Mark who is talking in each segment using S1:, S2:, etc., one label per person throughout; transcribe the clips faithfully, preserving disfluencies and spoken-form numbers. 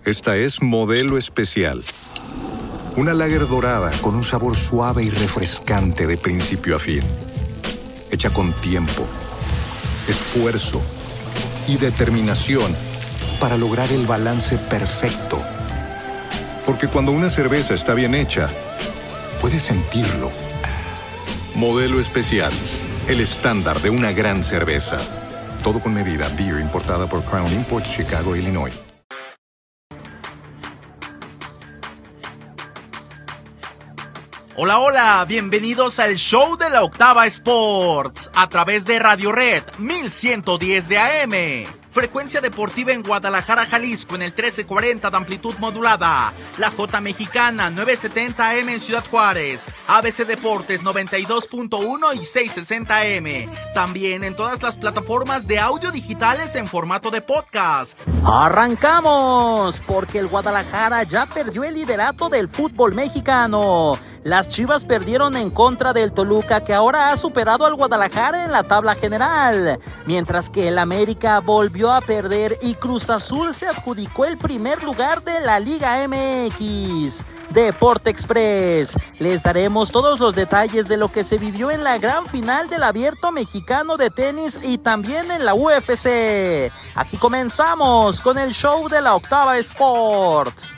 S1: Esta es Modelo Especial. Una lager dorada con un sabor suave y refrescante de principio a fin. Hecha con tiempo, esfuerzo y determinación para lograr el balance perfecto. Porque cuando una cerveza está bien hecha, puedes sentirlo. Modelo Especial, el estándar de una gran cerveza. Todo con medida. Beer importada por Crown Imports, Chicago, Illinois.
S2: Hola, hola, bienvenidos al show de la Octava Sports, a través de Radio Red mil ciento diez de A M. Frecuencia deportiva en Guadalajara, Jalisco, en el trece cuarenta de amplitud modulada. La J Mexicana, novecientos setenta A M en Ciudad Juárez. A B C Deportes, noventa y dos punto uno y seiscientos sesenta A M. También en todas las plataformas de audio digitales en formato de podcast.
S3: ¡Arrancamos! Porque el Guadalajara ya perdió el liderato del fútbol mexicano. Las Chivas perdieron en contra del Toluca, que ahora ha superado al Guadalajara en la tabla general, mientras que el América volvió a perder y Cruz Azul se adjudicó el primer lugar de la Liga M X. Deporte Express, les daremos todos los detalles de lo que se vivió en la gran final del Abierto Mexicano de tenis y también en la U F C. Aquí comenzamos con el show de la Octava Sports.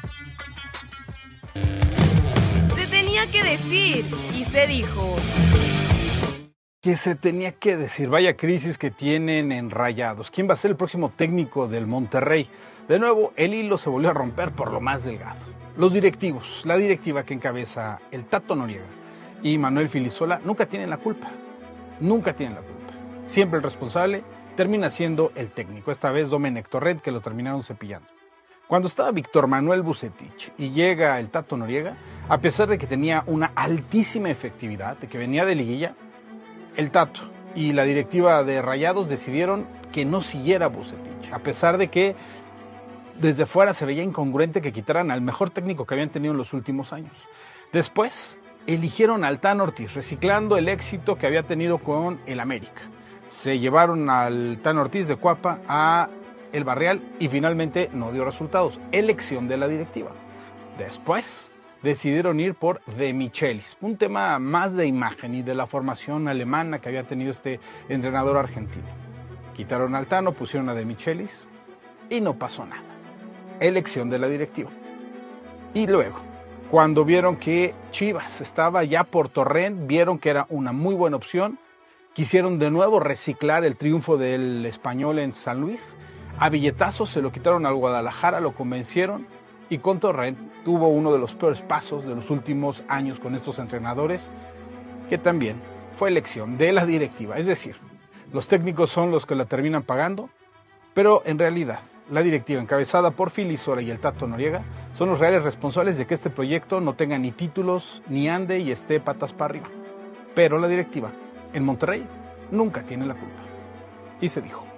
S4: Tenía que decir y se dijo.
S5: Que se tenía que decir. Vaya crisis que tienen en Rayados. ¿Quién va a ser el próximo técnico del Monterrey? De nuevo, el hilo se volvió a romper por lo más delgado. Los directivos, la directiva que encabeza el Tato Noriega y Manuel Filisola nunca tienen la culpa. Nunca tienen la culpa. Siempre el responsable termina siendo el técnico. Esta vez Domenech Torrent, que lo terminaron cepillando. Cuando estaba Víctor Manuel Vucetich y llega el Tato Noriega, a pesar de que tenía una altísima efectividad, de que venía de liguilla, el Tato y la directiva de Rayados decidieron que no siguiera Vucetich, a pesar de que desde fuera se veía incongruente que quitaran al mejor técnico que habían tenido en los últimos años. Después eligieron al Tan Ortiz, reciclando el éxito que había tenido con el América. Se llevaron al Tan Ortiz de Cuapa a el Barreal y finalmente no dio resultados. Elección de la directiva. Después decidieron ir por De Michelis, un tema más de imagen y de la formación alemana que había tenido este entrenador argentino. Quitaron al Tano, pusieron a De Michelis y no pasó nada. Elección de la directiva. Y luego, cuando vieron que Chivas estaba ya por Torrent, vieron que era una muy buena opción, quisieron de nuevo reciclar el triunfo del Español en San Luis. A billetazos se lo quitaron al Guadalajara, lo convencieron y con Torrent tuvo uno de los peores pasos de los últimos años con estos entrenadores, que también fue elección de la directiva. Es decir, los técnicos son los que la terminan pagando, pero en realidad la directiva encabezada por Filisola y el Tato Noriega son los reales responsables de que este proyecto no tenga ni títulos, ni ande y esté patas para arriba. Pero la directiva en Monterrey nunca tiene la culpa. Y se dijo.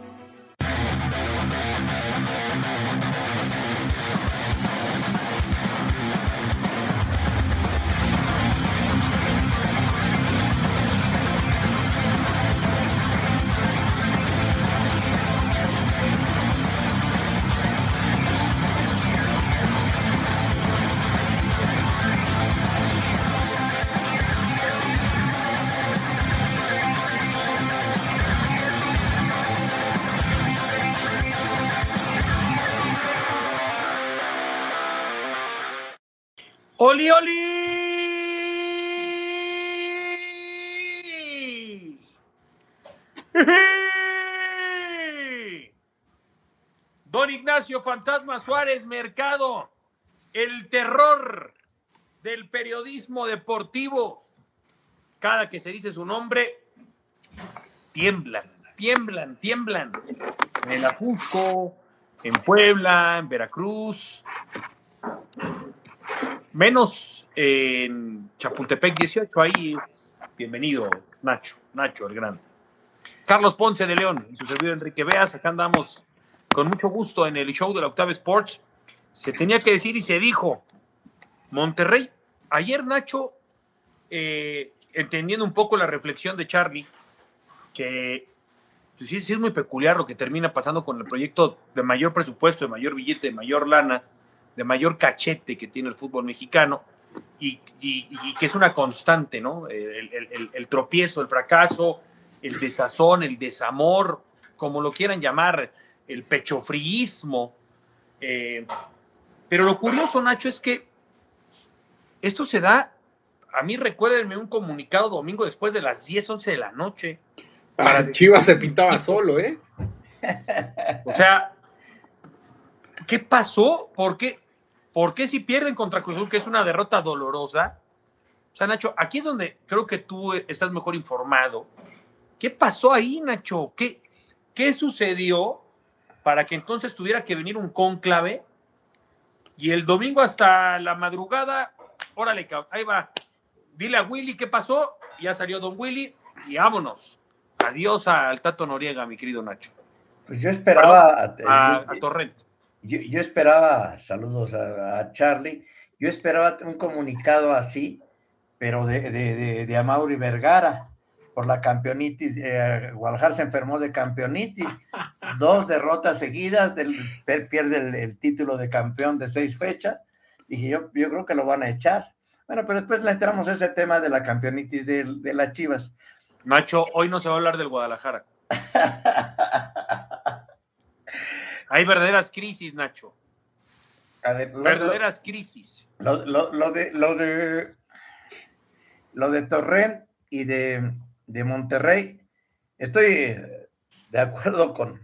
S6: ¡Oli, oli! Don Ignacio Fantasma Suárez Mercado, el terror del periodismo deportivo. Cada que se dice su nombre, tiemblan, tiemblan, tiemblan. En el Ajusco, en Puebla, en Veracruz. Menos en Chapultepec dieciocho, ahí es bienvenido Nacho, Nacho el grande. Carlos Ponce de León y su servidor Enrique Beas, acá andamos con mucho gusto en el show de la Octava Sports. Se tenía que decir y se dijo. Monterrey, ayer Nacho, eh, entendiendo un poco la reflexión de Charlie, que sí, sí es muy peculiar lo que termina pasando con el proyecto de mayor presupuesto, de mayor billete, de mayor lana, de mayor cachete que tiene el fútbol mexicano, y, y, y que es una constante, ¿no? El, el, el, el tropiezo, el fracaso, el desazón, el desamor, como lo quieran llamar, el pechofriismo. Eh, pero lo curioso, Nacho, es que esto se da, a mí recuérdenme un comunicado domingo después de las diez, once de la noche.
S7: Para Chivas se pintaba equipo. Solo, ¿eh?
S6: O sea, ¿qué pasó? ¿Por qué? ¿Por qué si pierden contra Cruz Azul, que es una derrota dolorosa? O sea, Nacho, aquí es donde creo que tú estás mejor informado. ¿Qué pasó ahí, Nacho? ¿Qué, qué sucedió para que entonces tuviera que venir un cónclave y el domingo hasta la madrugada, órale, ahí va, dile a Willy qué pasó, ya salió don Willy y vámonos. Adiós al Tato Noriega, mi querido Nacho.
S8: Pues yo esperaba
S6: a, a, a Torrent.
S8: Yo, yo esperaba, saludos a, a Charlie, yo esperaba un comunicado así, pero de, de, de, de Amaury Vergara, por la campeonitis. eh, Guadalajara se enfermó de campeonitis, dos derrotas seguidas, del, pierde el, el título de campeón de seis fechas, dije yo, yo creo que lo van a echar. Bueno, pero después le entramos a ese tema de la campeonitis de, de las Chivas.
S6: Nacho, hoy no se va a hablar del Guadalajara. Hay verdaderas crisis, Nacho.
S8: A ver, lo,
S6: verdaderas
S8: lo,
S6: crisis.
S8: Lo, lo, lo de lo de lo de Torrent y de, de Monterrey, estoy de acuerdo con,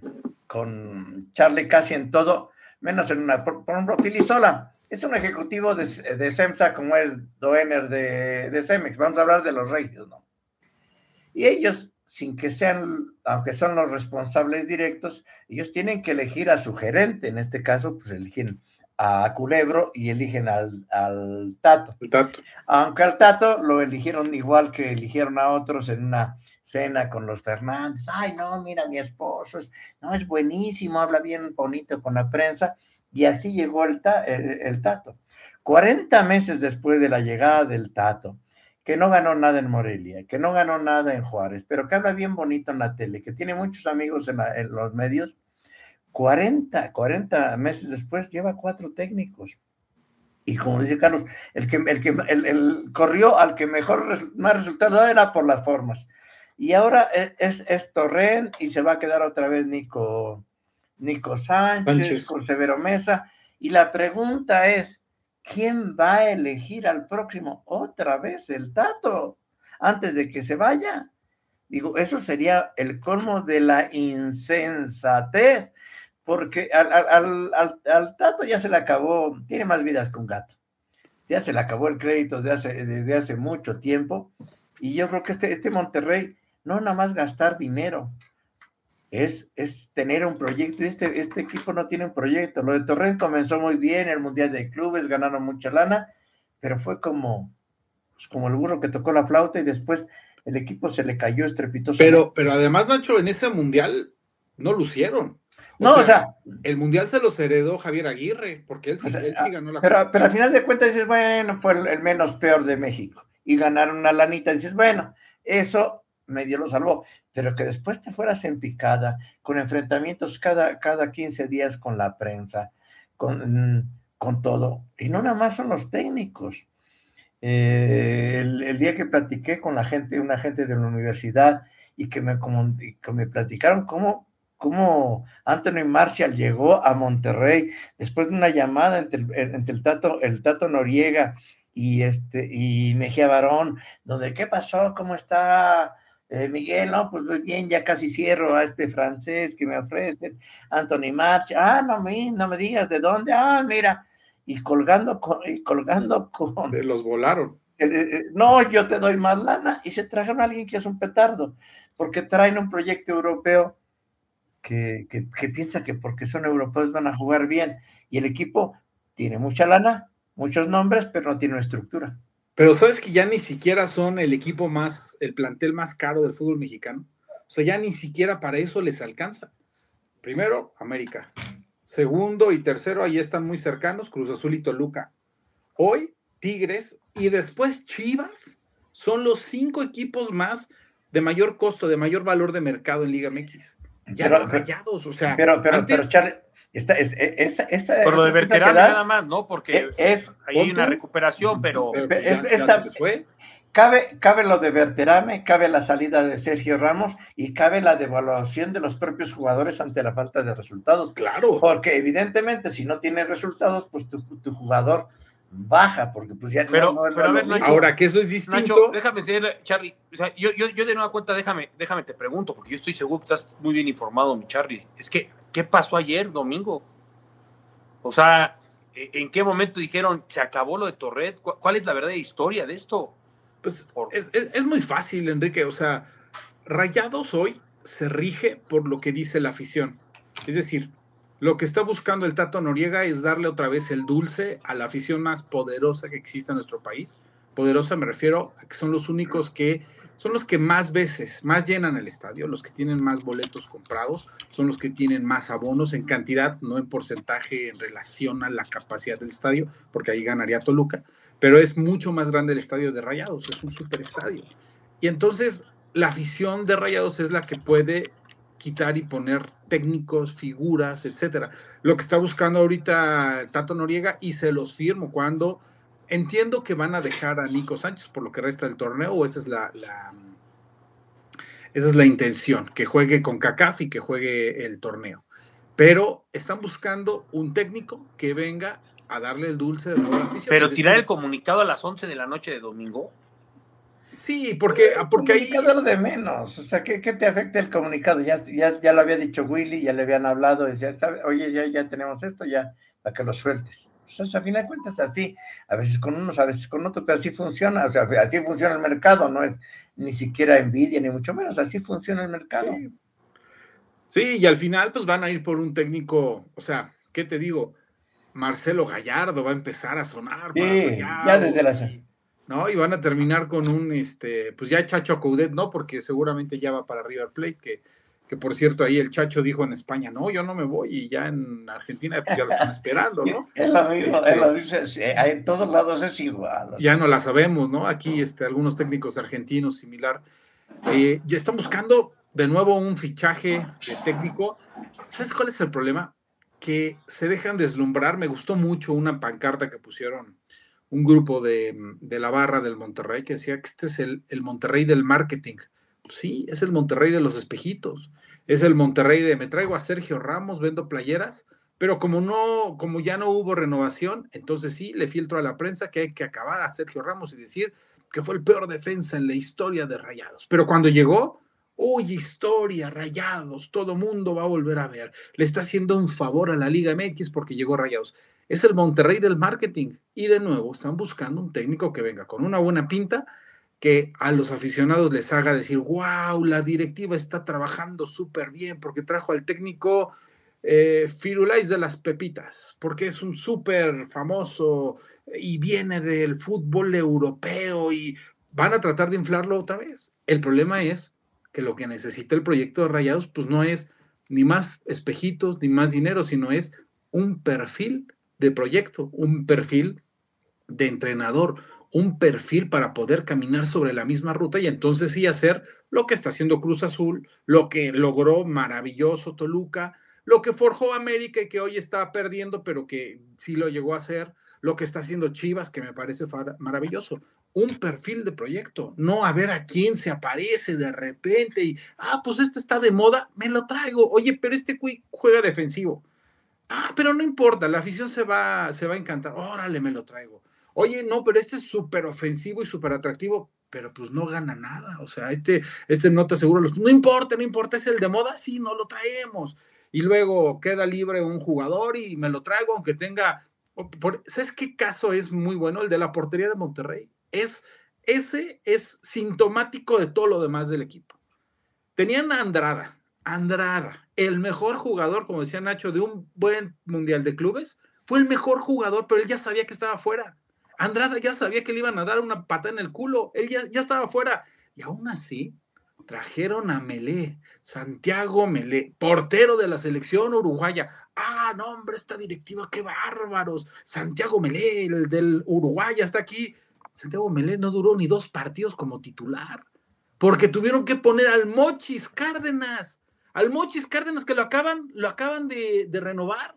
S8: con Charlie casi en todo, menos en una. Por, por ejemplo, Filisola es un ejecutivo de, de SEMSA como es Doener de, de Cemex. Vamos a hablar de los Regios, ¿no? Y ellos, sin que sean, aunque son los responsables directos, ellos tienen que elegir a su gerente. En este caso, pues eligen a Culebro y eligen al, al Tato.
S7: El Tato.
S8: Aunque al Tato lo eligieron igual que eligieron a otros en una cena con los Fernández. Ay, no, mira, mi esposo es, no, es buenísimo, habla bien bonito con la prensa. Y así llegó el, ta, el, el Tato. cuarenta meses después de la llegada del Tato, que no ganó nada en Morelia, que no ganó nada en Juárez, pero que habla bien bonito en la tele, que tiene muchos amigos en, la, en los medios, cuarenta, cuarenta meses después lleva cuatro técnicos. Y como dice Carlos, el que, el que el, el corrió al que mejor más resultado era por las formas. Y ahora es, es, es Torrent y se va a quedar otra vez Nico, Nico Sánchez, Sánchez con Severo Mesa. Y la pregunta es, ¿quién va a elegir al próximo? Otra vez el Tato, antes de que se vaya. Digo, eso sería el colmo de la insensatez, porque al, al, al, al Tato ya se le acabó, tiene más vidas que un gato. Ya se le acabó el crédito desde hace, desde hace mucho tiempo, y yo creo que este, este Monterrey, no nada más gastar dinero, Es, es tener un proyecto, y este, este equipo no tiene un proyecto. Lo de Torrent comenzó muy bien, el Mundial de Clubes, ganaron mucha lana, pero fue como, pues como el burro que tocó la flauta y después el equipo se le cayó estrepitosamente.
S7: Pero, pero además, Nacho, en ese Mundial no lucieron. O
S8: no,
S7: sea,
S8: o sea,
S7: el Mundial se los heredó Javier Aguirre, porque él sí, o sea, él sí ganó la
S8: pero, pero al final de cuentas dices, bueno, fue el, el menos peor de México, y ganaron una lanita, y dices, bueno, eso medio lo salvó, pero que después te fueras en picada, con enfrentamientos cada, cada quince días con la prensa, con, con todo, y no nada más son los técnicos. Eh, el, el día que platiqué con la gente, una gente de la universidad, y que me, como, que me platicaron cómo, cómo Anthony Marshall llegó a Monterrey, después de una llamada entre el, entre el Tato, el Tato Noriega y, este, y Mejía Barón, donde, ¿qué pasó? ¿Cómo está Eh, Miguel? No, pues muy bien, ya casi cierro a este francés que me ofrece, Anthony Marshall. Ah, no me, no me digas de dónde. Ah, mira, y colgando con, y colgando con...
S7: Se los volaron.
S8: Eh, eh, no, yo te doy más lana, y se trajeron a alguien que es un petardo, porque traen un proyecto europeo que, que, que piensa que porque son europeos van a jugar bien, y el equipo tiene mucha lana, muchos nombres, pero no tiene una estructura.
S7: Pero sabes que ya ni siquiera son el equipo más, el plantel más caro del fútbol mexicano. O sea, ya ni siquiera para eso les alcanza. Primero, América. Segundo y tercero, ahí están muy cercanos, Cruz Azul y Toluca. Hoy, Tigres y después Chivas son los cinco equipos más de mayor costo, de mayor valor de mercado en Liga M X. Ya
S8: Pero-
S7: no Rayados, o sea,
S8: Pero, pero,
S7: antes,
S8: pero, Charlie, esta, es- es- esa, esa,
S6: Por lo de
S8: esa cifra
S6: Berterame
S8: que das,
S6: nada más, ¿no? Porque
S8: eh, es,
S6: ahí hay
S7: pon
S6: una
S7: tú,
S6: recuperación, pero
S7: pero pues
S8: es-
S7: ya,
S8: es
S7: ya
S8: tan-
S7: se les fue.
S8: cabe, cabe lo de Berterame, cabe la salida de Sergio Ramos y cabe la devaluación de los propios jugadores ante la falta de resultados.
S7: Claro.
S8: Porque evidentemente si no tienes resultados, pues tu, tu jugador baja, porque pues ya
S6: Pero-
S8: no, no es
S6: pero a
S8: lo
S6: ver,
S8: mismo.
S6: Nacho,
S7: Ahora que eso es distinto.
S6: Nacho, déjame decirle, Charlie, o sea, yo, yo, yo de nueva cuenta, déjame, déjame te pregunto, porque yo estoy seguro que estás muy bien informado, mi Charlie. Es que, ¿qué pasó ayer, domingo? O sea, ¿en qué momento dijeron, se acabó lo de Torret? ¿Cu- ¿Cuál es la verdadera historia de esto?
S7: Pues
S6: Por-
S7: es, es- es muy fácil, Enrique. O sea, Rayados hoy se rige por lo que dice la afición. Es decir, lo que está buscando el Tato Noriega es darle otra vez el dulce a la afición más poderosa que existe en nuestro país. Poderosa me refiero a que son los únicos que, son los que más veces, más llenan el estadio, los que tienen más boletos comprados, son los que tienen más abonos en cantidad, no en porcentaje en relación a la capacidad del estadio, porque ahí ganaría Toluca, pero es mucho más grande el estadio de Rayados, es un superestadio. Y entonces la afición de Rayados es la que puede quitar y poner técnicos, figuras, etcétera. Lo que está buscando ahorita Tato Noriega, y se los firmo cuando entiendo que van a dejar a Nico Sánchez por lo que resta del torneo, o esa es la, la esa es la intención, que juegue con CACAF y que juegue el torneo. Pero están buscando un técnico que venga a darle el dulce de nuevo a la afición.
S6: Pero
S7: Es
S6: tirar
S7: decir,
S6: el comunicado a las once de la noche de domingo.
S7: sí, porque, porque ahí
S8: comunicado de menos, o sea, ¿qué, qué te afecta el comunicado? Ya, ya, ya lo había dicho Willy, ya le habían hablado, decía, ¿sabe? Oye, ya, ya tenemos esto, ya, para que lo sueltes. Pues, a fin de cuentas, así, a veces con unos, a veces con otros, pero así funciona, o sea, así funciona el mercado, no es ni siquiera envidia, ni mucho menos, así funciona el mercado.
S7: Sí. Sí, y al final pues van a ir por un técnico, o sea, ¿qué te digo? Marcelo Gallardo va a empezar a sonar
S8: Sí,
S7: para
S8: ya
S7: Rayados,
S8: desde la-
S7: y, ¿no? Y van a terminar con un, este, pues ya Chacho Coudet, ¿no? Porque seguramente ya va para River Plate, que, que por cierto ahí el Chacho dijo en España, no, yo no me voy, y ya en Argentina pues ya lo están esperando, ¿no?
S8: Es lo mismo,
S7: Este-
S8: es lo mismo, sí, en todos lados es igual. o sea.
S7: Ya no la sabemos, ¿no? Aquí este, algunos técnicos argentinos similar. Eh, ya están buscando de nuevo un fichaje de técnico. ¿Sabes cuál es el problema? Que se dejan deslumbrar. Me gustó mucho una pancarta que pusieron un grupo de, de la barra del Monterrey que decía que este es el, el Monterrey del marketing. Pues sí, es el Monterrey de los espejitos. Es el Monterrey de me traigo a Sergio Ramos, vendo playeras, pero como no, como ya no hubo renovación, entonces sí le filtro a la prensa que hay que acabar a Sergio Ramos y decir que fue el peor defensa en la historia de Rayados. Pero cuando llegó, uy, historia, Rayados, todo mundo va a volver a ver. Le está haciendo un favor a la Liga M X porque llegó Rayados. Es el Monterrey del marketing. Y de nuevo, están buscando un técnico que venga con una buena pinta, que a los aficionados les haga decir, wow, la directiva está trabajando súper bien porque trajo al técnico eh, Firulais de las Pepitas, porque es un súper famoso y viene del fútbol europeo y van a tratar de inflarlo otra vez. El problema es que lo que necesita el proyecto de Rayados pues no es ni más espejitos ni más dinero, sino es un perfil de proyecto, un perfil de entrenador, un perfil para poder caminar sobre la misma ruta y entonces sí hacer lo que está haciendo Cruz Azul, lo que logró maravilloso Toluca, lo que forjó América y que hoy está perdiendo, pero que sí lo llegó a hacer, lo que está haciendo Chivas, que me parece maravilloso. Un perfil de proyecto, no a ver a quién se aparece de repente y, ah, pues este está de moda, me lo traigo. Oye, pero este juega defensivo. Ah, pero no importa, la afición se va, se va a encantar. Órale, me lo traigo. Oye, no, pero este es súper ofensivo y súper atractivo, pero pues no gana nada. O sea, este, este no te aseguro. No importa, no importa, es el de moda, sí, no lo traemos. Y luego queda libre un jugador y me lo traigo, aunque tenga. Por, ¿sabes qué caso es muy bueno? El de la portería de Monterrey. Es, ese es sintomático de todo lo demás del equipo. Tenían a Andrada, Andrada, el mejor jugador, como decía Nacho, de un buen mundial de clubes, fue el mejor jugador, pero él ya sabía que estaba fuera. Andrada ya sabía que le iban a dar una pata en el culo, él ya, ya estaba fuera. Y aún así, trajeron a Melé, Santiago Melé, portero de la selección uruguaya. Ah, no, hombre, esta directiva, qué bárbaros. Santiago Melé, el del Uruguay, está aquí. Santiago Melé no duró ni dos partidos como titular, porque tuvieron que poner al Mochis Cárdenas. al Mochis Cárdenas que lo acaban, lo acaban de, de renovar.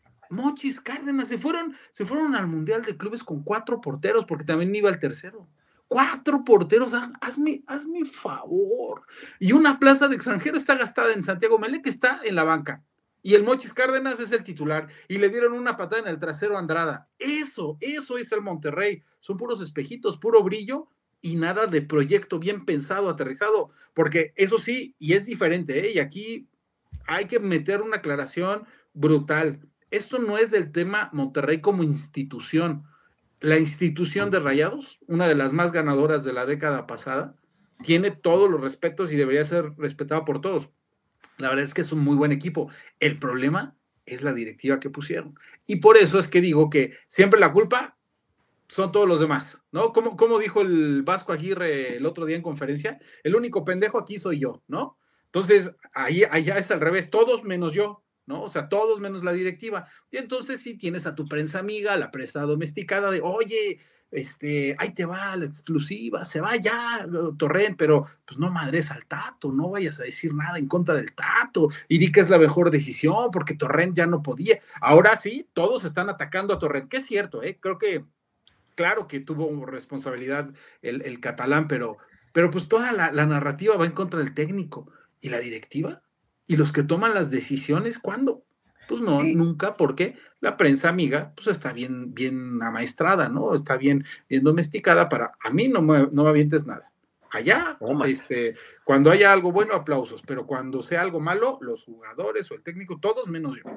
S7: Mochis Cárdenas, se fueron, se fueron al Mundial de Clubes con cuatro porteros, porque también iba el tercero. Cuatro porteros, haz, hazme, hazme favor. Y una plaza de extranjero está gastada en Santiago Melé, que está en la banca. Y el Mochis Cárdenas es el titular. Y le dieron una patada en el trasero a Andrada. Eso, eso es el Monterrey. Son puros espejitos, puro brillo y nada de proyecto bien pensado, aterrizado. Porque eso sí, y es diferente, ¿eh? Y aquí hay que meter una aclaración brutal. Esto no es del tema Monterrey como institución. La institución de Rayados, una de las más ganadoras de la década pasada, tiene todos los respetos y debería ser respetado por todos. La verdad es que es un muy buen equipo. El problema es la directiva que pusieron. Y por eso es que digo que siempre la culpa son todos los demás, ¿no? Como, como dijo el Vasco Aguirre el otro día en conferencia, el único pendejo aquí soy yo, ¿no? Entonces, ahí, allá es al revés, todos menos yo, ¿no? O sea, todos menos la directiva. Y entonces sí tienes a tu prensa amiga, la prensa domesticada de, oye, este, ahí te va la exclusiva, se va ya Torrent, pero pues no madres al Tato, no vayas a decir nada en contra del Tato, y di que es la mejor decisión, porque Torrent ya no podía. Ahora sí, todos están atacando a Torrent, que es cierto, ¿eh? Creo que, claro que tuvo responsabilidad el, el catalán, pero, pero pues toda la, la narrativa va en contra del técnico, y la directiva, y los que toman las decisiones, ¿cuándo? Pues no, sí. Nunca, porque la prensa amiga, pues está bien, bien amaestrada, ¿no? Está bien, bien domesticada para, a mí no me, no me avientes nada. Allá, oh, este, cuando haya algo bueno, aplausos, pero cuando sea algo malo, los jugadores o el técnico, todos menos yo.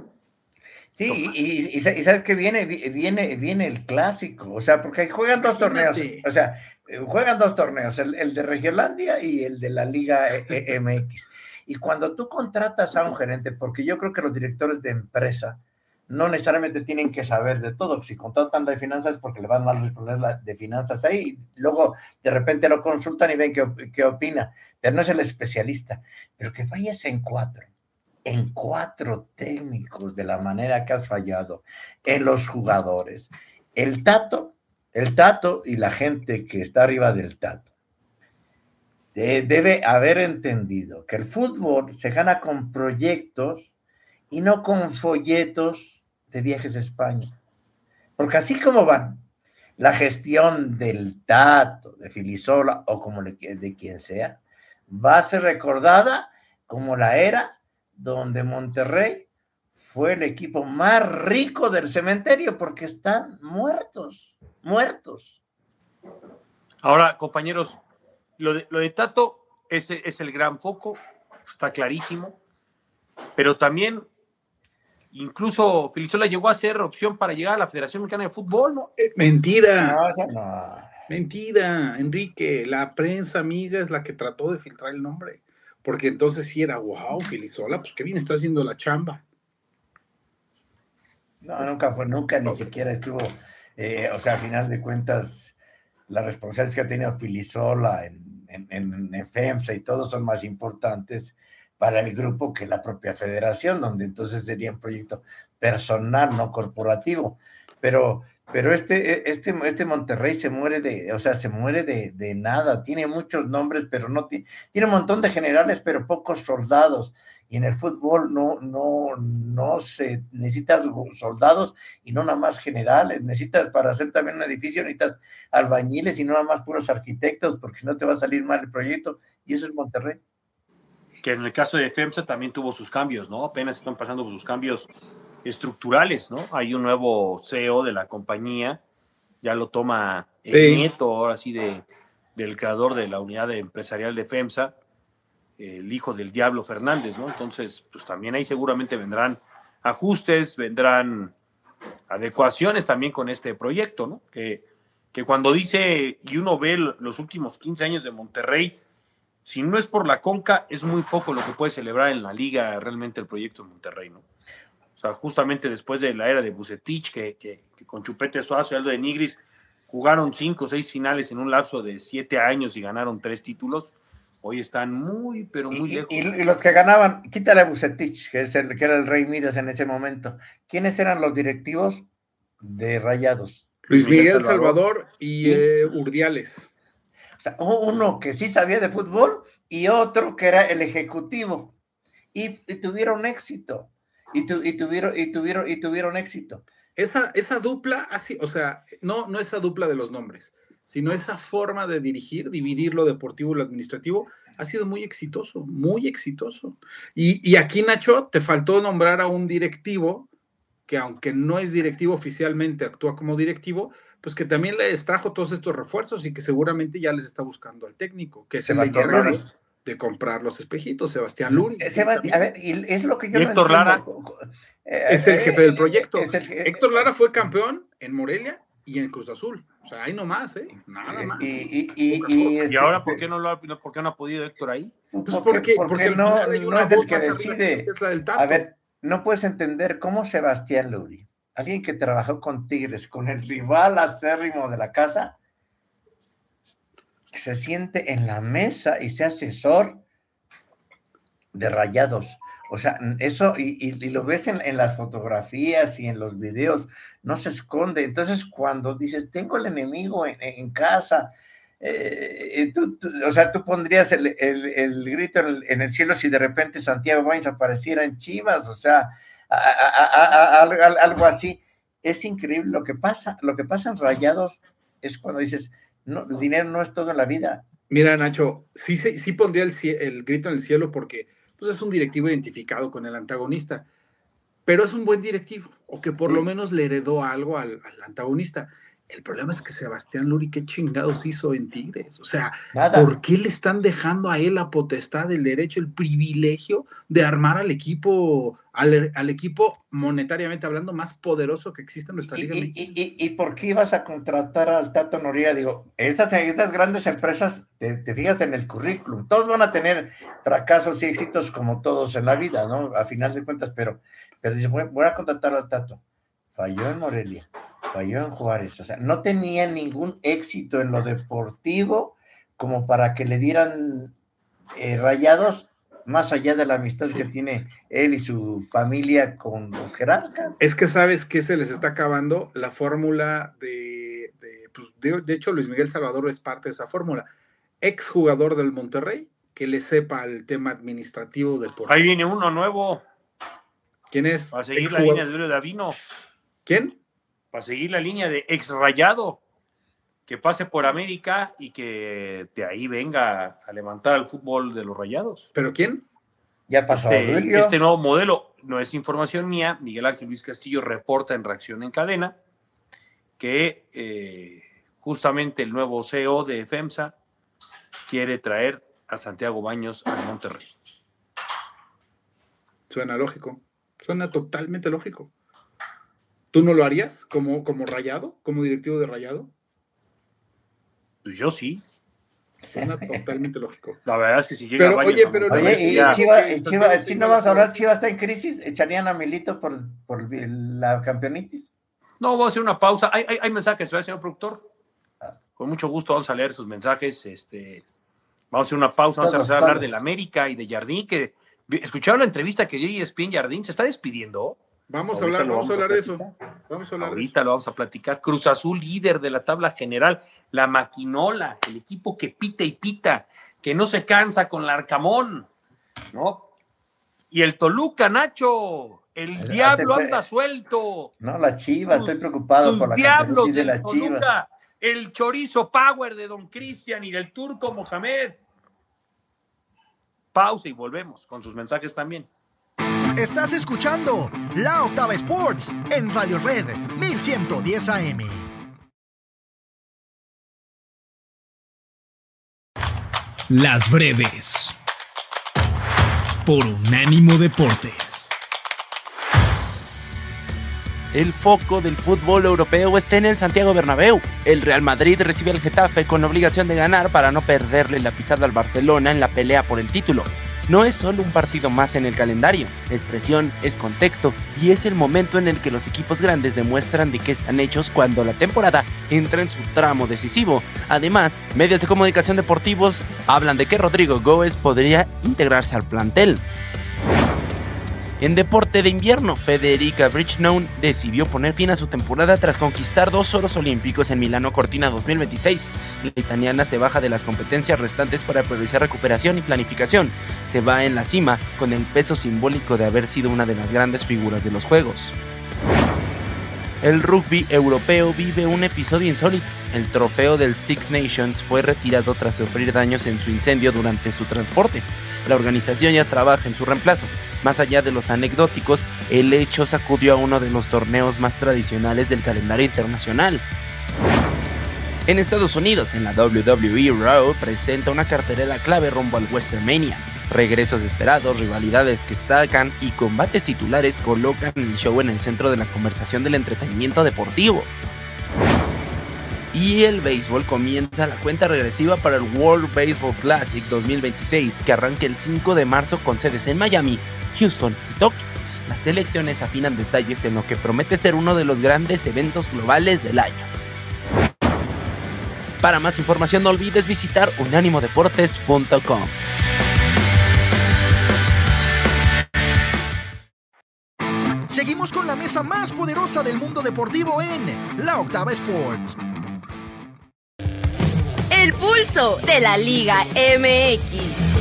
S8: Sí, y, y, y sabes que viene, viene, viene el clásico, o sea, porque juegan dos Imagínate. torneos, o sea, juegan dos torneos, el, el de Regiolandia y el de la Liga M X. Y cuando tú contratas a un gerente, porque yo creo que los directores de empresa no necesariamente tienen que saber de todo, si contratan de finanzas porque le van a responder de finanzas ahí, y luego de repente lo consultan y ven qué, qué opina, pero no es el especialista, pero que falles en cuatro, en cuatro técnicos de la manera que has fallado, en los jugadores, el Tato, el Tato y la gente que está arriba del Tato, debe haber entendido que el fútbol se gana con proyectos y no con folletos de viajes a España. Porque así como van, la gestión del Tato, de Filisola o como le, de quien sea, va a ser recordada como la era donde Monterrey fue el equipo más rico del cementerio porque están muertos, muertos.
S6: Ahora, compañeros, Lo de, lo de Tato es, es el gran foco, está clarísimo, pero también incluso Filisola llegó a ser opción para llegar a la Federación Mexicana de Fútbol, ¿no?
S7: Eh, mentira,
S8: no, o sea, no.
S7: mentira, Enrique, la prensa amiga es la que trató de filtrar el nombre, porque entonces sí era, wow, Filisola, pues qué bien está haciendo la chamba.
S8: No, nunca fue, nunca ni siquiera estuvo, eh, o sea, a final de cuentas, las responsabilidades que ha tenido Filisola en, en, en, en FEMSA y todos son más importantes para el grupo que la propia federación, donde entonces sería un proyecto personal, no corporativo. Pero, pero este, este, este Monterrey se muere de, o sea, se muere de, de nada. Tiene muchos nombres, pero no tiene, tiene un montón de generales, pero pocos soldados. Y en el fútbol no, no, no se necesitas soldados y no nada más generales. Necesitas, para hacer también un edificio, necesitas albañiles y no nada más puros arquitectos, porque no te va a salir mal el proyecto. Y eso es Monterrey.
S6: Que en el caso de FEMSA también tuvo sus cambios, ¿no? Apenas están pasando por sus cambios estructurales, ¿no? Hay un nuevo C E O de la compañía, ya lo toma el sí. nieto, ahora sí, de, del creador de la unidad empresarial de FEMSA, el hijo del Diablo Fernández, ¿no? Entonces, pues también ahí seguramente vendrán ajustes, vendrán adecuaciones también con este proyecto, ¿no? Que, que cuando dice, y uno ve los últimos quince años de Monterrey, si no es por la Conca, es muy poco lo que puede celebrar en la liga realmente el proyecto de Monterrey, ¿no? O sea, justamente después de la era de Bucetich, que, que, que con Chupete Suazo y Aldo de Nigris jugaron cinco o seis finales en un lapso de siete años y ganaron tres títulos, hoy están muy, pero muy
S8: y,
S6: lejos.
S8: Y, y los que ganaban, quítale a Bucetich, que, es el, que era el Rey Midas en ese momento. ¿Quiénes eran los directivos de Rayados?
S7: Luis Miguel, Miguel Salvador, Salvador y, y eh, Urdiales.
S8: O sea, uno que sí sabía de fútbol y otro que era el ejecutivo. y, y tuvieron éxito. Y, tu, y, tuvieron, y, tuvieron, y tuvieron éxito.
S7: Esa, esa dupla, así, o sea, no, no esa dupla de los nombres, sino esa forma de dirigir, dividir lo deportivo y lo administrativo, ha sido muy exitoso, muy exitoso. Y, y aquí, Nacho, te faltó nombrar a un directivo que, aunque no es directivo oficialmente, actúa como directivo, pues que también les trajo todos estos refuerzos y que seguramente ya les está buscando al técnico, que es el encargado de comprar los espejitos, Sebastián Luri.
S8: Sebastián, a ver, y es lo que yo
S6: Héctor
S8: no
S6: Lara
S8: eh,
S7: es el jefe del proyecto.
S8: Es el,
S7: Héctor Lara fue campeón en Morelia y en Cruz Azul. O sea, ahí nomás, ¿eh? Nada más.
S8: Y, y, y, y,
S6: este, ¿Y ahora por qué no lo ha, por qué no ha podido Héctor ahí?
S8: Pues porque, porque, porque, porque no, no es el que decide.
S7: Es la del Tato.
S8: A ver, no puedes entender cómo Sebastián Luri, alguien que trabajó con Tigres, con el rival acérrimo de la casa, se siente en la mesa y sea asesor de Rayados. O sea, eso, y, y, y lo ves en, en las fotografías y en los videos, no se esconde. Entonces, cuando dices, tengo el enemigo en, en casa, eh, tú, tú, o sea, tú pondrías el, el, el grito en el, en el cielo si de repente Santiago Baños apareciera en Chivas, o sea, a, a, a, a, a, algo así. Es increíble lo que pasa, lo que pasa en Rayados es cuando dices, no, el dinero no es todo en la vida.
S7: Mira, Nacho, sí, sí, sí pondría el, el grito en el cielo porque pues, es un directivo identificado con el antagonista, pero es un buen directivo, o que por sí. lo menos le heredó algo al, al antagonista. El problema es que Sebastián Luri, ¿qué chingados hizo en Tigres? O sea, Nada. ¿por qué le están dejando a él la potestad, el derecho, el privilegio de armar al equipo, al, al equipo monetariamente hablando más poderoso que existe en nuestra
S8: y,
S7: liga?
S8: Y, y, y, ¿Y por qué ibas a contratar al Tato Noriega? Digo, estas, estas grandes empresas, te, te fijas en el currículum, todos van a tener fracasos y éxitos como todos en la vida, ¿no? A final de cuentas, pero, pero dice, voy, voy a contratar al Tato. Falló en Morelia. Falló en Juárez, o sea, no tenía ningún éxito en lo deportivo como para que le dieran eh, Rayados, más allá de la amistad sí. que tiene él y su familia con los jerarcas.
S7: Es que sabes que se les está acabando la fórmula de, de, pues, de, de hecho Luis Miguel Salvador es parte de esa fórmula, exjugador del Monterrey, que le sepa el tema administrativo deportivo.
S6: Ahí viene uno nuevo.
S7: ¿Quién es?
S6: Para seguir Ex-jugador. La línea de Julio Davino.
S7: ¿Quién?
S6: Para seguir la línea de ex Rayado, que pase por América y que de ahí venga a levantar el fútbol de los Rayados.
S7: ¿Pero quién?
S8: Ya pasó.
S6: Este, este nuevo modelo no es información mía. Miguel Ángel Luis Castillo reporta en Reacción en Cadena que eh, justamente el nuevo C E O de FEMSA quiere traer a Santiago Baños al Monterrey.
S7: Suena lógico. Suena totalmente lógico. ¿Tú no lo harías como, como Rayado, como directivo de Rayado?
S6: Pues yo sí.
S7: Suena totalmente lógico.
S6: La verdad es que si llega
S7: pero,
S6: Baños,
S7: oye, pero
S8: no, oye, y Chivas, Chiva, Chiva, si no vamos a hablar, Chivas está en crisis, ¿echarían a Milito por, por la campeonitis?
S6: No, voy a hacer una pausa. Hay, hay, hay mensajes, ¿verdad, señor productor? Ah. Con mucho gusto vamos a leer sus mensajes. Este, vamos a hacer una pausa, vamos todos, a empezar a hablar del América y de Jardín, que ¿escucharon la entrevista que dio E S P N Jardín? ¿Se está despidiendo?
S7: Vamos a hablar, vamos a hablar de eso. Vamos a hablar
S6: Ahorita
S7: de eso.
S6: lo vamos a platicar. Cruz Azul, líder de la tabla general. La Maquinola, el equipo que pita y pita, que no se cansa con el Arcamón, ¿no? Y el Toluca, Nacho, el Hace diablo anda suelto.
S8: No, la Chivas, tus, estoy preocupado por la
S6: diablos
S8: de la
S6: Toluca,
S8: Chivas.
S6: El chorizo power de Don Cristian y del Turco Mohamed. Pausa y volvemos con sus mensajes también.
S2: Estás escuchando La Octava Sports en Radio Red mil ciento diez A M.
S9: Las breves. Por Unánimo Deportes.
S10: El foco del fútbol europeo está en el Santiago Bernabéu. El Real Madrid recibe al Getafe con obligación de ganar para no perderle la pisada al Barcelona en la pelea por el título. No es solo un partido más en el calendario, es presión, es contexto y es el momento en el que los equipos grandes demuestran de qué están hechos cuando la temporada entra en su tramo decisivo. Además, medios de comunicación deportivos hablan de que Rodrigo Góez podría integrarse al plantel. En deporte de invierno, Federica Brichnow decidió poner fin a su temporada tras conquistar dos oros olímpicos en Milano Cortina dos mil veintiséis. La italiana se baja de las competencias restantes para priorizar recuperación y planificación. Se va en la cima con el peso simbólico de haber sido una de las grandes figuras de los Juegos. El rugby europeo vive un episodio insólito. El trofeo del Six Nations fue retirado tras sufrir daños en su incendio durante su transporte. La organización ya trabaja en su reemplazo. Más allá de los anecdóticos, el hecho sacudió a uno de los torneos más tradicionales del calendario internacional. En Estados Unidos, en la W W E Raw presenta una cartelera clave rumbo al WrestleMania. Regresos esperados, rivalidades que destacan y combates titulares colocan el show en el centro de la conversación del entretenimiento deportivo. Y el béisbol comienza la cuenta regresiva para el World Baseball Classic dos mil veintiséis, que arranca el cinco de marzo con sedes en Miami, Houston y Tokio. Las selecciones afinan detalles en lo que promete ser uno de los grandes eventos globales del año. Para más información no olvides visitar unánimo deportes punto com.
S2: Seguimos con la mesa más poderosa del mundo deportivo en La Octava Sports.
S4: El pulso de la Liga M X.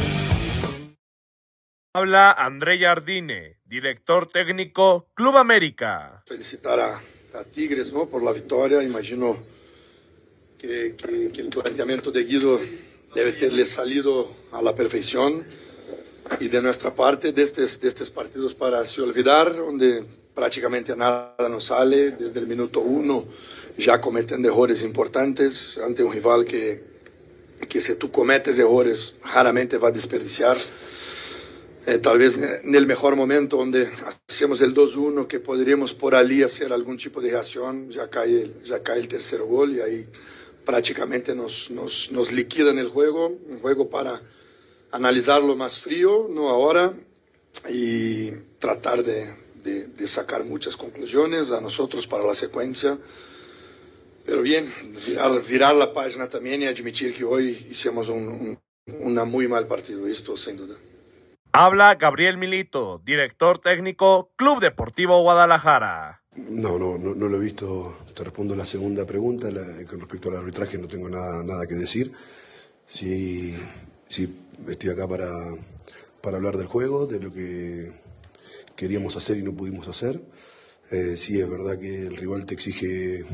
S11: Habla André Jardine, director técnico Club América.
S12: Felicitar a, a Tigres, ¿no?, por la victoria. Imagino que, que, que el planteamiento de Guido debe tenerle salido a la perfección. Y de nuestra parte, de estos, de estos partidos para se olvidar, donde prácticamente nada nos sale, desde el minuto uno, ya cometiendo errores importantes ante un rival que, que si tú cometes errores, raramente va a desperdiciar. Eh, tal vez en el mejor momento, donde hacemos el dos uno, que podríamos por allí hacer algún tipo de reacción, ya cae el, ya cae el tercer gol y ahí prácticamente nos, nos, nos liquidan el juego, un juego para analizarlo más frío, no ahora, y tratar de, de, de sacar muchas conclusiones a nosotros para la secuencia. Pero bien, virar, virar la página también y admitir que hoy hicimos un, un una muy mal partido, esto sin duda.
S11: Habla Gabriel Milito, director técnico Club Deportivo Guadalajara.
S13: No, no, no, no lo he visto. Te respondo la segunda pregunta. La, con respecto al arbitraje no tengo nada, nada que decir. Sí, sí, estoy acá para, para hablar del juego, de lo que queríamos hacer y no pudimos hacer. Eh, sí, es verdad que el rival te exige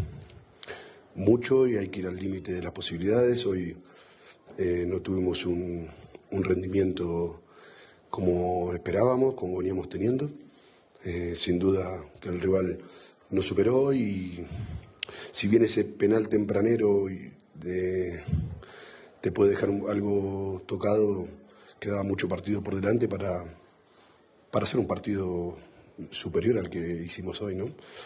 S13: mucho y hay que ir al límite de las posibilidades. Hoy eh, no tuvimos un, un rendimiento como esperábamos, como veníamos teniendo. Eh, sin duda que el rival nos superó y si bien ese penal tempranero de, te puede dejar un, algo tocado, quedaba mucho partido por delante para, para hacer un partido superior al que hicimos hoy, ¿no?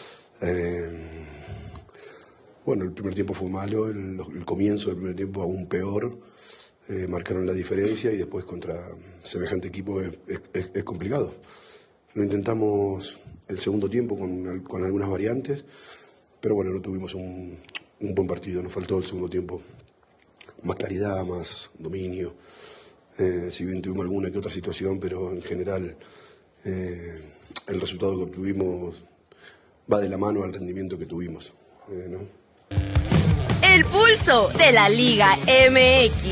S13: Eh, bueno, el primer tiempo fue malo, el, el comienzo del primer tiempo aún peor, eh, marcaron la diferencia y después contra semejante equipo es, es, es complicado. Lo intentamos el segundo tiempo con, con algunas variantes, pero bueno, no tuvimos un, un buen partido, nos faltó el segundo tiempo más claridad, más dominio, eh, si bien tuvimos alguna que otra situación, pero en general eh, el resultado que obtuvimos va de la mano al rendimiento que tuvimos, eh, ¿no?
S4: El pulso de la Liga M X.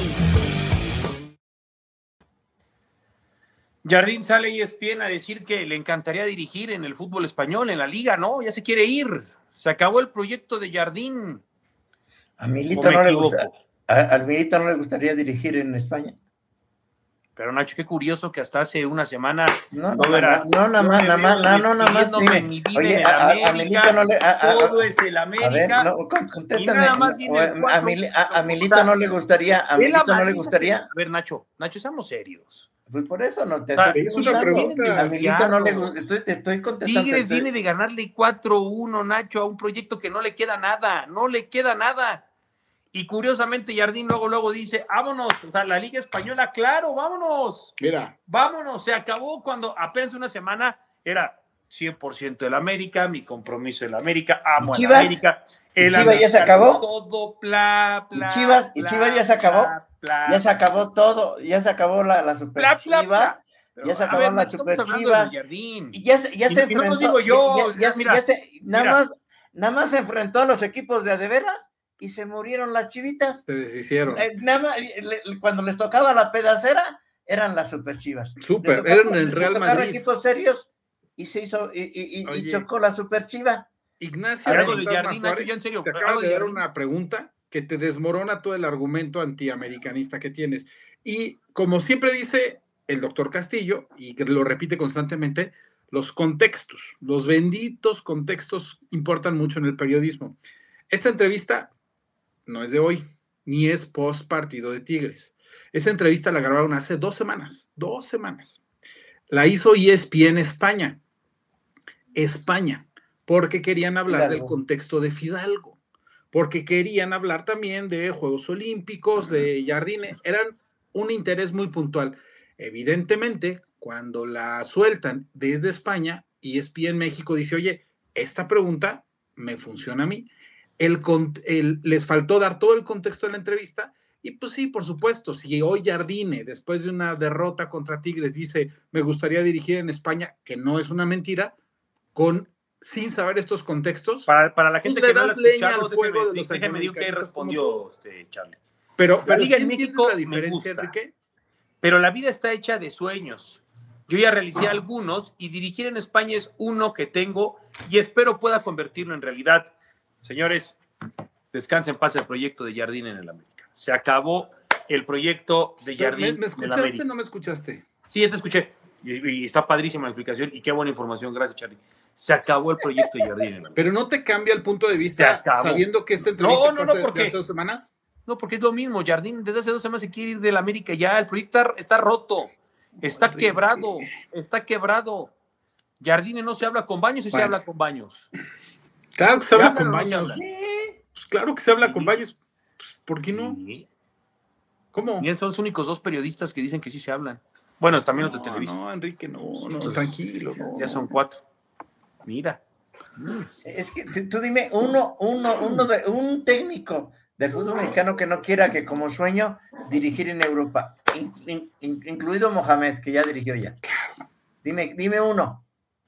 S6: Jardín sale y E S P N a decir que le encantaría dirigir en el fútbol español, en la liga, ¿no? Ya se quiere ir. Se acabó el proyecto de Jardín.
S8: A Milito, no le, gusta, a, a Milito no le gustaría dirigir en España.
S6: Pero Nacho, qué curioso que hasta hace una semana
S8: no, no, era, no, no, nada más, nada más, no, no, nada más, dime, oye, a, a, a Milito no le, a, a,
S6: todo es el América,
S8: a ver, no, contéstame, y nada más viene a, a, Mil, a, a Milito o sea, no le gustaría, a Milito no le gustaría.
S6: A ver, Nacho, Nacho, seamos serios.
S8: Pues por eso no te
S7: ah, es una pregunta.
S8: A Milito no le gusta, estoy, te estoy contestando.
S6: Tigres
S8: estoy...
S6: viene de ganarle cuatro uno, Nacho, a un proyecto que no le queda nada, no le queda nada. Y curiosamente Jardín luego, luego dice, vámonos, o sea, la Liga Española, claro, vámonos.
S7: Mira.
S6: Vámonos, se acabó cuando apenas una semana era cien por ciento del América, mi compromiso del América, amo
S8: a la
S6: América.
S8: El Chivas ya se acabó.
S6: Todo, bla, bla,
S8: y Chivas,
S6: bla,
S8: y Chivas ya se acabó.
S6: Bla, bla,
S8: ya se acabó todo, ya se acabó la, la Super
S6: bla,
S8: Chivas.
S6: Bla, bla.
S8: ya se acabaron las super chivas. Y ya, ya se enfrentó. No digo yo, ya, ya, mira, ya se, nada, más, nada más se enfrentó a los equipos de adeveras y se murieron las chivitas.
S7: Se deshicieron.
S8: Eh, nada más, le, cuando les tocaba la pedacera, eran las super chivas.
S7: Súper, eran el Real Madrid.
S8: Equipos serios y se hizo, y, y, y, y chocó la super chiva.
S7: Ignacio,
S6: ver, de Jardín, Nacho, yo en serio,
S7: te acabo de dar una pregunta que te desmorona todo el argumento antiamericanista que tienes. Y como siempre dice el doctor Castillo, y que lo repite constantemente, los contextos, los benditos contextos importan mucho en el periodismo. Esta entrevista no es de hoy, ni es post partido de Tigres. Esa entrevista la grabaron hace dos semanas, dos semanas. La hizo E S P N España, España, porque querían hablar Fidalgo. Del contexto de Fidalgo, porque querían hablar también de Juegos Olímpicos, de Jardine, eran un interés muy puntual. Evidentemente, cuando la sueltan desde España, E S P N México dice, oye, esta pregunta me funciona a mí. El, el, les faltó dar todo el contexto de la entrevista, y pues sí, por supuesto, si hoy Jardine, después de una derrota contra Tigres, dice, me gustaría dirigir en España, que no es una mentira, con sin saber estos contextos,
S6: para, para la gente
S7: pues
S6: que
S7: le das
S6: no
S7: leña al fuego
S6: déjeme,
S7: de los
S6: déjeme digo que respondió este, Charlie.
S7: Pero,
S6: la
S7: pero
S6: Liga
S7: ¿sí
S6: en México
S7: la diferencia,
S6: me gusta,
S7: Enrique?
S6: Pero la vida está hecha de sueños. Yo ya realicé ah. algunos y dirigir en España es uno que tengo y espero pueda convertirlo en realidad. Señores, descansen en paz el proyecto de Jardine en el América. Se acabó el proyecto de Jardine.
S7: ¿Me, me escuchaste o no me escuchaste?
S6: Sí, ya te escuché. Y, y está padrísima la explicación y qué buena información. Gracias, Charlie. Se acabó el proyecto de Jardine.
S7: Pero no te cambia el punto de vista sabiendo que esta entrevista
S6: no, no, no,
S7: fue
S6: porque,
S7: de hace dos semanas.
S6: No, porque es lo mismo. Jardine desde hace dos semanas se quiere ir del América ya. El proyecto está, está roto. Está Enrique. quebrado. Está quebrado. Jardine no se habla con Baños y bueno. se habla con Baños.
S7: Claro que se habla con Baños. No pues claro que se habla sí. con Baños. Pues, ¿por qué no? Sí. ¿Cómo?
S6: Bien, son los únicos dos periodistas que dicen que sí se hablan. Bueno, también los de Televisa.
S7: No, Enrique, no, no, Entonces, tranquilo. No.
S6: Ya son cuatro. Mira.
S8: Es que tú dime, uno, uno, uno de, un técnico del fútbol mexicano que no quiera que como sueño dirigir en Europa, in, in, incluido Mohamed, que ya dirigió ya. Dime, dime uno.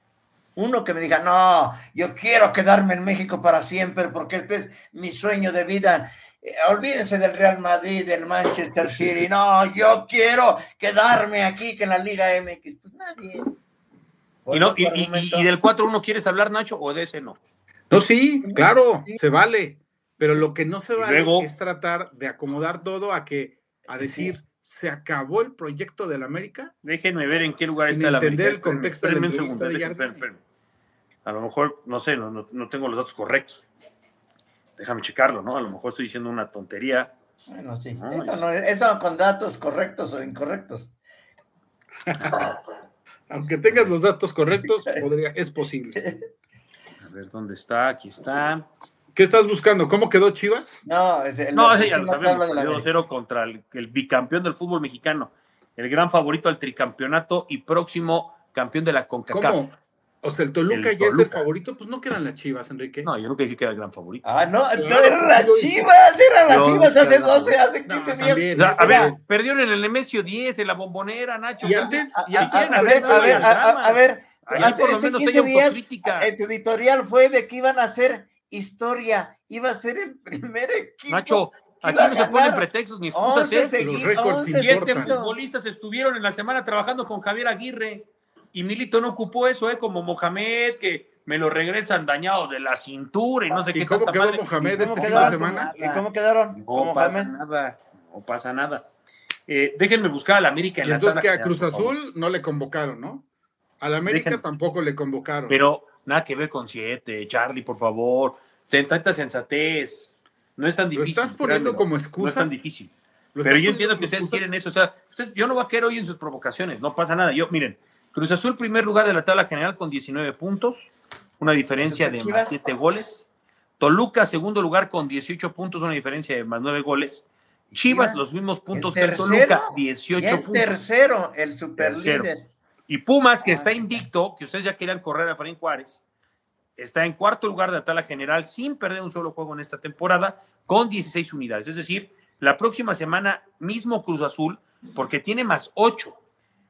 S8: Uno que me diga, no, yo quiero quedarme en México para siempre porque este es mi sueño de vida. Eh, olvídense del Real Madrid, del Manchester City. Sí, sí. No, yo quiero quedarme aquí que en la Liga M X. Pues nadie.
S6: ¿Y, no, y, y, ¿Y del cuatro uno quieres hablar, Nacho, o de ese no?
S7: No, sí, claro, sí. se vale. Pero lo que no se vale luego, es tratar de acomodar todo a que, a decir... Sí. ¿Se acabó el proyecto del América?
S6: Déjenme ver en qué lugar
S7: Sin
S6: está el América.
S7: entender el contexto
S6: espérenme,
S7: de la entrevista de
S6: espérenme, espérenme. A lo mejor, no sé, no, no, no tengo los datos correctos. Déjame checarlo, ¿no? A lo mejor estoy diciendo una tontería.
S8: Bueno, sí. No, eso, no, eso con datos correctos o incorrectos.
S7: Aunque tengas los datos correctos, podría, es posible.
S6: A ver, ¿dónde está? Aquí está.
S7: ¿Qué estás buscando? ¿Cómo quedó Chivas?
S8: No, es el
S6: no ese ya lo sabemos. Perdió cero contra el, el bicampeón del fútbol mexicano, el gran favorito al tricampeonato y próximo campeón de la CONCACAF.
S7: ¿Cómo? O sea, el Toluca el ya Toluca. es el favorito, pues no quedan las Chivas, Enrique.
S6: No, yo nunca dije que era el gran favorito.
S8: Ah, no, claro, no eran las sí Chivas, eran las no, Chivas hace doce, hace quince
S6: no, días. O sea, a ver, perdieron en el Nemesio diez, en la Bombonera, Nacho.
S7: Y antes,
S8: y a, a, a, a ver, a ver, a, a ver, hace por lo menos quince días, en tu editorial fue de que iban a hacer historia, iba a ser el primer equipo.
S6: Nacho, aquí no se ponen pretextos ni excusas. ¿eh? Los récords siete futbolistas estuvieron en la semana trabajando con Javier Aguirre y Milito no ocupó eso, ¿eh? Como Mohamed, que me lo regresan dañado de la cintura y no sé
S7: ¿Y
S6: qué.
S7: ¿Cómo quedó madre? Mohamed este fin de semana?
S8: ¿Y cómo quedaron?
S6: No pasa nada, no pasa nada. Eh, déjenme buscar al América en
S7: y
S6: la
S7: entonces que a Cruz Azul no le convocaron, ¿no? Al América Dejen... tampoco le convocaron.
S6: Pero nada que ver con siete, Charlie, por favor. Tanta sensatez. No es tan difícil.
S7: Lo estás poniendo créanmelo. como excusa.
S6: No es tan difícil. Pero yo entiendo que ustedes excusa? quieren eso. O sea, ustedes, yo no voy a caer hoy en sus provocaciones. No pasa nada. Yo, miren, Cruz Azul, primer lugar de la tabla general con diecinueve puntos. Una diferencia de más siete goles. Toluca, segundo lugar con dieciocho puntos. Una diferencia de más nueve goles. Chivas, los mismos puntos
S8: el
S6: que el Toluca, dieciocho
S8: el
S6: puntos.
S8: Tercero, el superlíder.
S6: Y Pumas, que está invicto, que ustedes ya querían correr a Efraín Juárez, está en cuarto lugar de la tabla general sin perder un solo juego en esta temporada con dieciséis unidades. Es decir, la próxima semana mismo Cruz Azul, porque tiene más ocho.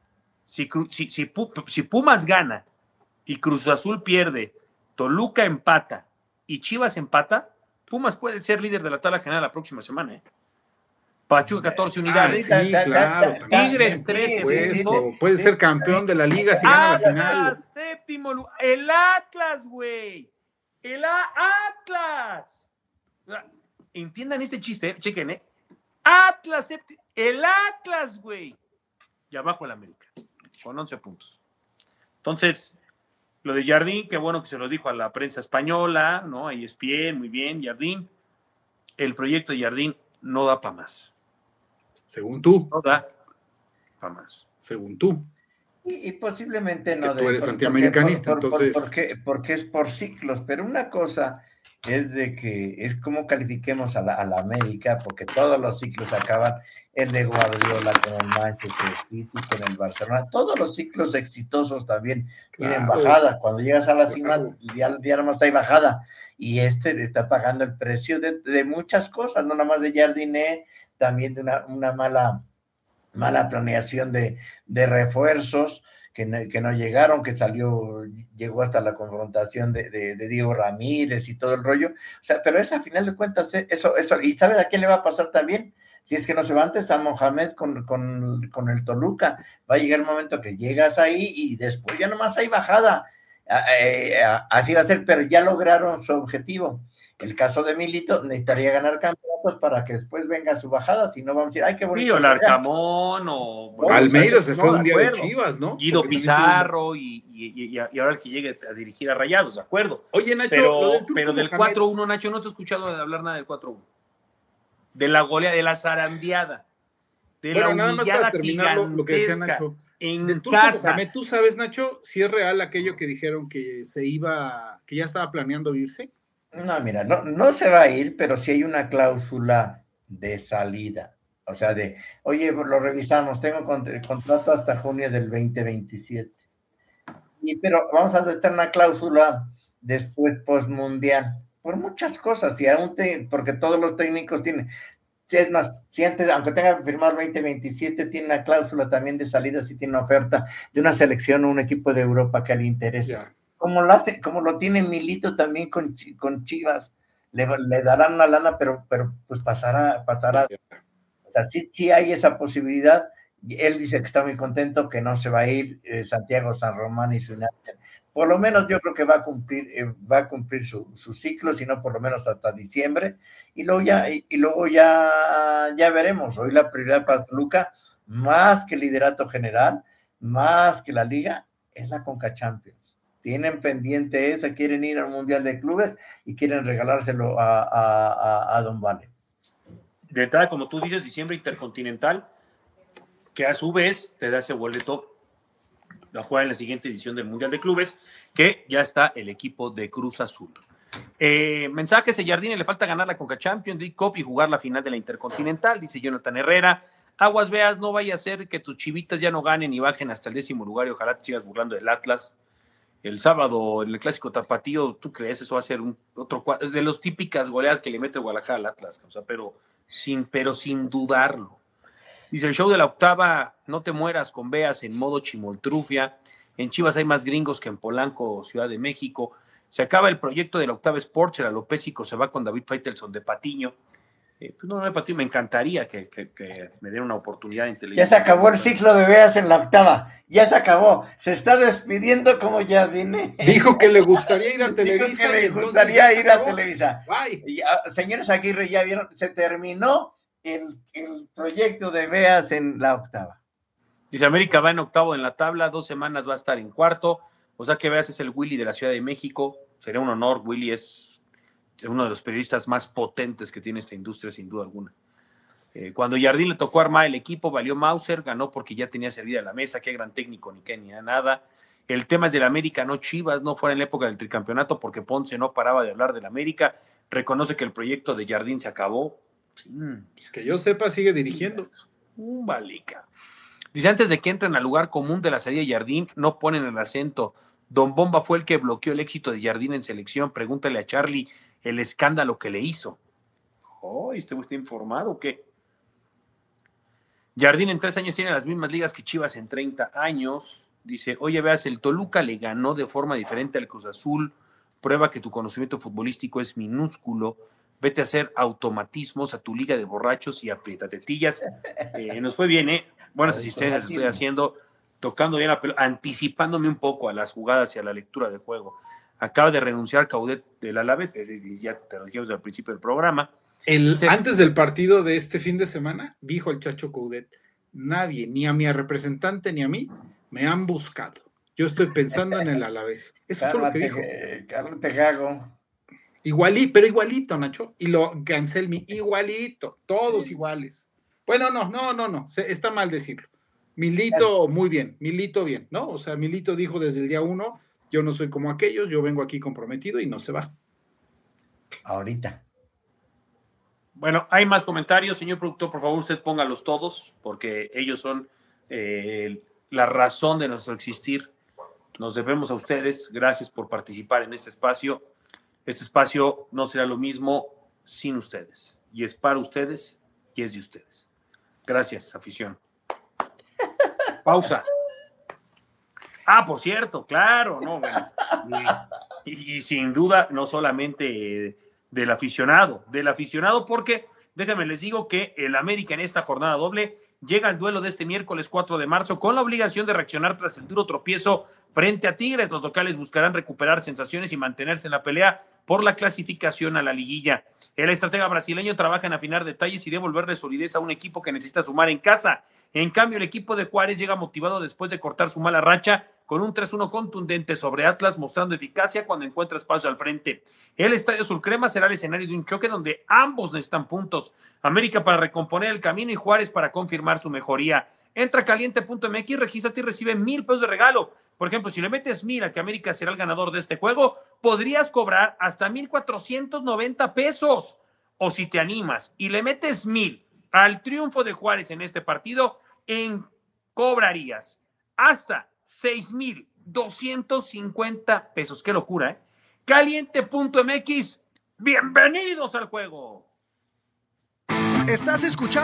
S6: Si, si, si, si Pumas gana y Cruz Azul pierde, Toluca empata y Chivas empata, Pumas puede ser líder de la tabla general la próxima semana, ¿eh? Pachuca catorce unidades.
S7: Ah, sí, claro.
S6: Tigres
S7: sí,
S6: trece.
S7: pues,
S6: sí,
S7: o puede ser campeón de la liga si gana la final.
S6: Atlas, séptimo lugar. El Atlas, güey. El Atlas. Entiendan este chiste, ¿eh? Chequen, ¿eh? Atlas, séptimo. El Atlas, güey. Y abajo el América, con once puntos. Entonces, lo de Jardín, qué bueno que se lo dijo a la prensa española, ¿no? A E S P N, muy bien, Jardín. El proyecto de Jardín no da para más.
S7: Según tú.
S6: No da para más.
S7: Según tú.
S8: Y, y posiblemente no.
S7: Que tú
S8: de,
S7: eres
S8: por,
S7: antiamericanista,
S8: por, por,
S7: entonces.
S8: Por, porque, porque es por ciclos, pero una cosa es de que es como califiquemos a la, a la América, porque todos los ciclos acaban, el de Guardiola con el Manchester City, con el Barcelona, todos los ciclos exitosos también tienen
S7: Claro.
S8: bajada. Cuando llegas a la cima,
S7: Claro.
S8: ya, ya nada más hay bajada, y este le está pagando el precio de, de muchas cosas, no nada más de Jardiné, también de una, una mala, mala planeación de, de refuerzos, que no, que no llegaron, que salió, llegó hasta la confrontación de, de, de Diego Ramírez y todo el rollo. O sea, pero eso a final de cuentas, eso, eso, y ¿sabes a quién le va a pasar también? Si es que no se va antes a Mohamed con, con, con el Toluca, va a llegar el momento que llegas ahí y después ya nomás hay bajada. Eh, así va a ser, pero ya lograron su objetivo. El caso de Milito necesitaría ganar campeonatos para que después venga su bajada, si no vamos a decir, ay, qué bonito.
S6: Sí, o el Arcamón, o...
S7: Bueno, Almeida se fue
S6: no,
S7: un día
S6: acuerdo.
S7: de Chivas, ¿no?
S6: Guido
S7: Porque
S6: Pizarro y, y, y, y ahora el que llegue a dirigir a Rayados, ¿de acuerdo?
S7: Oye, Nacho,
S6: pero,
S7: lo del Turco
S6: pero del
S7: Mohamed.
S6: cuatro uno, Nacho, no te he escuchado hablar nada del cuatro uno. De la goleada, de la zarandeada. De
S7: Bueno,
S6: la
S7: nada más
S6: humillada
S7: para terminar lo, lo que decía
S6: gigantesca
S7: Nacho.
S6: en
S7: Del Turco
S6: casa.
S7: Mohamed, ¿tú sabes, Nacho, si es real aquello que dijeron que se iba, que ya estaba planeando irse?
S8: No, mira, no, no se va a ir, pero sí hay una cláusula de salida. O sea, de, oye, lo revisamos, tengo cont contrato hasta junio del veinte veintisiete. Y, pero vamos a meter una cláusula después postmundial, por muchas cosas, y aún te, porque todos los técnicos tienen, si es más, si antes, aunque tenga que firmar veinte veintisiete, tiene una cláusula también de salida, si tiene una oferta de una selección o un equipo de Europa que le interesa.
S7: Ya.
S8: Como lo hace, como lo tiene Milito también con, con Chivas, le, le darán una lana, pero, pero pues pasará, pasará. O sea, sí, sí hay esa posibilidad. Él dice que está muy contento, que no se va a ir eh, Santiago San Román y su por lo menos yo creo que va a cumplir, eh, va a cumplir su, su ciclo, si no por lo menos hasta diciembre, y luego ya, y, y luego ya, ya veremos. Hoy la prioridad para Toluca, más que el liderato general, más que la liga, es la Conca Champions. Tienen pendiente esa, quieren ir al Mundial de Clubes y quieren regalárselo a, a, a, a Don Vale.
S6: De entrada, como tú dices, diciembre intercontinental, que a su vez te da ese boleto a jugar en la siguiente edición del Mundial de Clubes, que ya está el equipo de Cruz Azul. Eh, mensajes de Jardine, le falta ganar la Conca Champions, League Cup y jugar la final de la Intercontinental, dice Jonathan Herrera. Aguas veas, no vaya a ser que tus chivitas ya no ganen y bajen hasta el décimo lugar y ojalá te sigas burlando del Atlas. El sábado, en el clásico tapatío, ¿tú crees? Eso va a ser un otro de los típicas goleadas que le mete Guadalajara al Atlas, o sea, pero sin, pero sin dudarlo. Dice, el show de la octava, no te mueras con veas en modo chimoltrufia. En Chivas hay más gringos que en Polanco, Ciudad de México. Se acaba el proyecto de la octava Sports, el alopésico se va con David Faitelson de Patiño. Eh, pues no, no de Patiño, me encantaría que, que, que me den una oportunidad en televisión.
S8: Ya se acabó el ciclo de veas en la octava, ya se acabó. Se está despidiendo como ya vine.
S7: Dijo que le gustaría ir a Televisa.
S8: Dijo que le gustaría ir a Televisa. Ya, señores Aguirre, ya vieron, se terminó el, el proyecto de veas en la octava.
S6: Dice, América va en octavo en la tabla, dos semanas va a estar en cuarto, o sea que veas es el Willy de la Ciudad de México, sería un honor, Willy es uno de los periodistas más potentes que tiene esta industria sin duda alguna. Eh, cuando Jardín le tocó armar el equipo, valió Mauser, ganó porque ya tenía servida la mesa, qué gran técnico, ni qué, ni nada. El tema es del América, no Chivas, no fuera en la época del tricampeonato porque Ponce no paraba de hablar del América, reconoce que el proyecto de Jardín se acabó. Sí.
S7: Pues que yo sepa, sigue dirigiendo.
S6: Un balica. Dice, antes de que entren al lugar común de la salida de Jardín, no ponen el acento. Don Bomba fue el que bloqueó el éxito de Jardín en selección. Pregúntale a Charlie el escándalo que le hizo. Oh, ¿este está informado o qué? Jardín en tres años tiene las mismas ligas que Chivas en treinta años. Dice, oye, veas, el Toluca le ganó de forma diferente al Cruz Azul. Prueba que tu conocimiento futbolístico es minúsculo. Vete a hacer automatismos a tu liga de borrachos y aprieta tetillas. Eh, nos fue bien, ¿eh? Buenas asistencias estoy haciendo, tocando bien la pelota, anticipándome un poco a las jugadas y a la lectura de juego. Acaba de renunciar Caudet del Alavés, ya te lo dijimos al principio del programa.
S7: El, antes del partido de este fin de semana, dijo el Chacho Coudet, nadie, ni a mi representante ni a mí, me han buscado. Yo estoy pensando en el Alavés. Eso fue lo que dijo.
S8: Carlos Tejago.
S7: Igualito, pero igualito, Nacho. Y lo Cancelmi, igualito. Todos iguales. Bueno, no, no, no, no. Se, está mal decirlo. Milito, muy bien. Milito, bien, ¿no? O sea, Milito dijo desde el día uno, yo no soy como aquellos, yo vengo aquí comprometido y no se va.
S8: Ahorita.
S6: Bueno, hay más comentarios. Señor productor, por favor, usted póngalos todos, porque ellos son eh, la razón de nuestro existir. Nos debemos a ustedes. Gracias por participar en este espacio. Este espacio no será lo mismo sin ustedes. Y es para ustedes y es de ustedes. Gracias, afición. Pausa. Ah, por cierto, claro, no, bueno. Y, y sin duda, no solamente del aficionado, del aficionado, porque déjenme les digo que el América en esta jornada doble llega al duelo de este miércoles cuatro de marzo con la obligación de reaccionar tras el duro tropiezo frente a Tigres. Los locales buscarán recuperar sensaciones y mantenerse en la pelea por la clasificación a la liguilla. El estratega brasileño trabaja en afinar detalles y devolverle solidez a un equipo que necesita sumar en casa. En cambio, el equipo de Juárez llega motivado después de cortar su mala racha con un tres uno contundente sobre Atlas, mostrando eficacia cuando encuentra espacio al frente. El Estadio Sulcrema será el escenario de un choque donde ambos necesitan puntos. América para recomponer el camino y Juárez para confirmar su mejoría. Entra a caliente punto m x, regístrate y recibe mil pesos de regalo. Por ejemplo, si le metes mil a que América será el ganador de este juego, podrías cobrar hasta mil cuatrocientos noventa pesos. O si te animas y le metes mil al triunfo de Juárez en este partido, en cobrarías hasta seis mil doscientos cincuenta pesos. Qué locura, ¿eh? caliente punto m x, bienvenidos al juego.
S2: Estás escuchando